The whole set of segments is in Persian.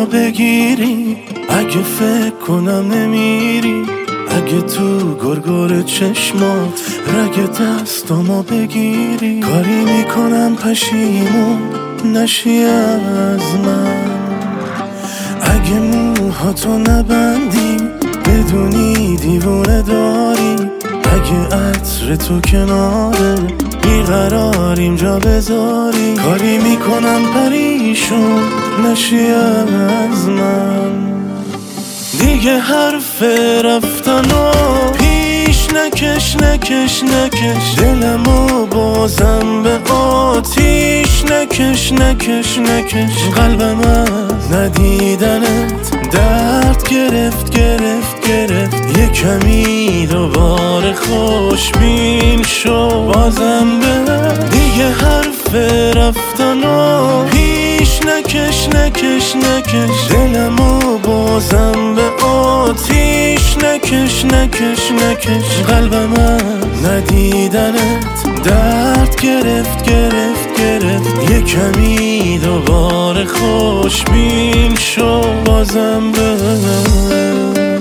بگیری، اگه فکر کنم نمیری، اگه تو گرگر چشمات رگ دستامو بگیری، کاری میکنم پشیمون نشی از من. اگه موهاتو نبندی بدونی دیوونه داری، اگه عطر تو کناره بیقراریم جا بذاری، کاری میکنم پریشون نشی از من. دیگه حرف رفتنو پیش نکش نکش نکش، دلمو بازم به آتیش نکش نکش نکش، قلبم از ندیدنت درد گرفت گرفت گرفت، یه کمی دوباره خوشبین شو بازم به. دیگه حرف رفتنو پیش نکش نکش نکش، دلمو بازم به آتیش نکش نکش نکش، قلبم از ندیدنت درد گرفت گرفت گرفت، یه کمی دوباره خوشبین شو بازم بهش.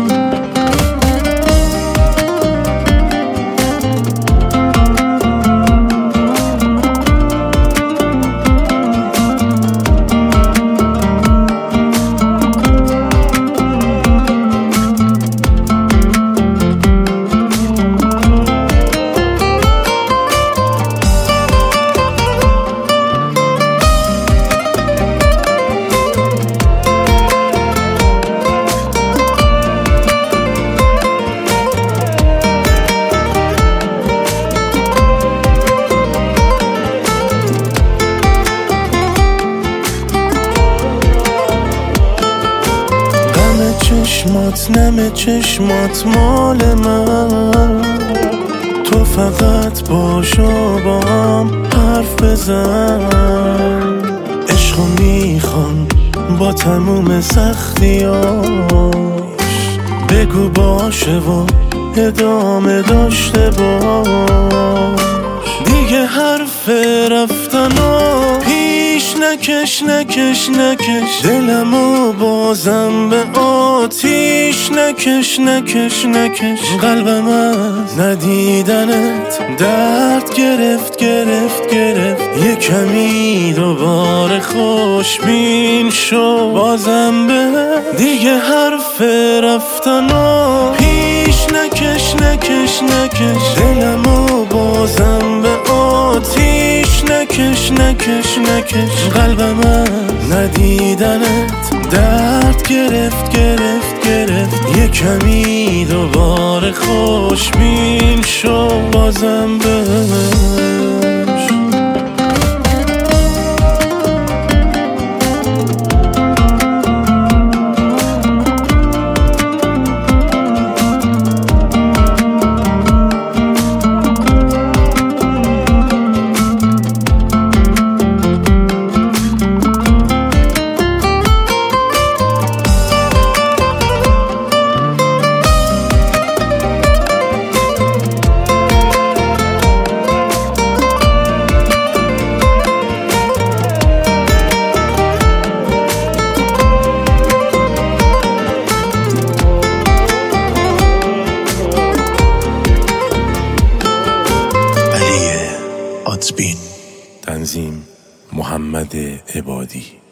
چشمات نم چشمات مال من، تو فقط باش و با هم حرف بزن، عشقو میخوام با تموم سختیاش، بگو باشه و ادامه داشته باش. دیگه حرف رفتنو پیش نکش نکش نکش، دلمو بازم به آتیش نکش نکش نکش، قلبم از ندیدنت درد گرفت گرفت گرفت، یه کمی دوباره خوشبین شو بازم به. دیگه حرف رفتنو پیش نکش نکش نکش، دلمو بازم به آتیش نکش نکش نکش، قلبم از ندیدنت درد گرفت گرفت گرفت، یه کمی دوباره خوشبین شو بازم بهش. تنظیم محمد عبادی.